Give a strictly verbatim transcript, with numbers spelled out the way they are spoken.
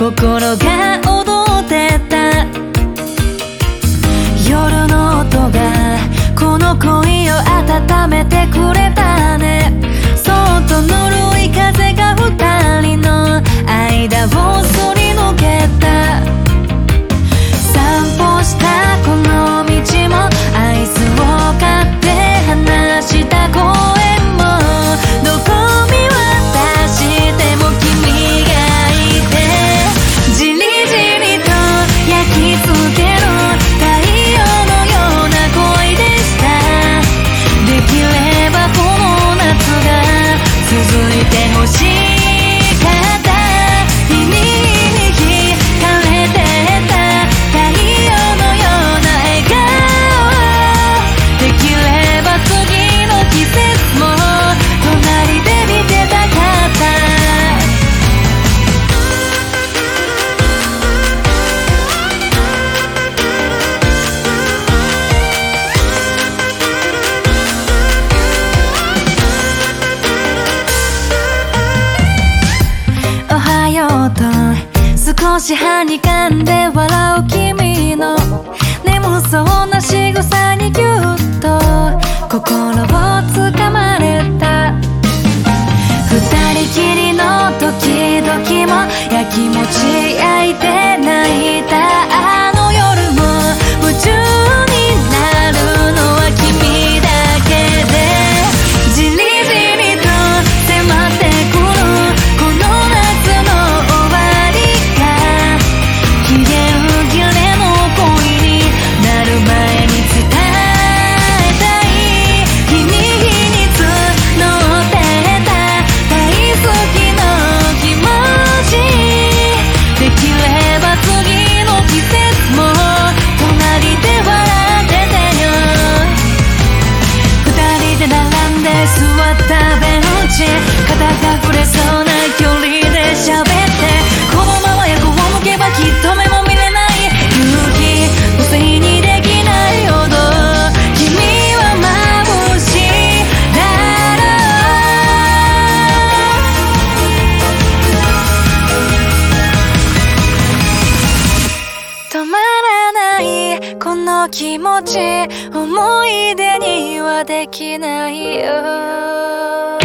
心が踊ってた。夜の音がこの恋を温めてくれたね。そっとぬるい風が二人の間をすり抜けた。散歩したこの道もアイスを買って話した公園もどこ見渡しても君がいて、じりじりと焼き付ける太陽のような恋でした。できればこの夏が続いてほしかった。日に惹かれてた太陽のような笑顔。できれば次の季節も隣で見てたかった。おはようと少しはにかんで笑う君の眠そうな仕草にぎゅっと心をつかまれた。二人きりの時々もやきもち焼いて泣いたあの夜も夢中になるのは君だけで、じりじりと迫ってくるこの夏の終わりが期限切れの恋になる前に伝えたい。日に日に募ってた大好きの気持ち。できれば次の季節も隣で笑っててよ。二人で並んで座ったベンチ、肩が触れそうな距離で喋って、このまま横を向けばきっと目も見れない。勇気不正にできないほど君は眩しいだろう。止まらないこの気持ち、思い出にはできないよ。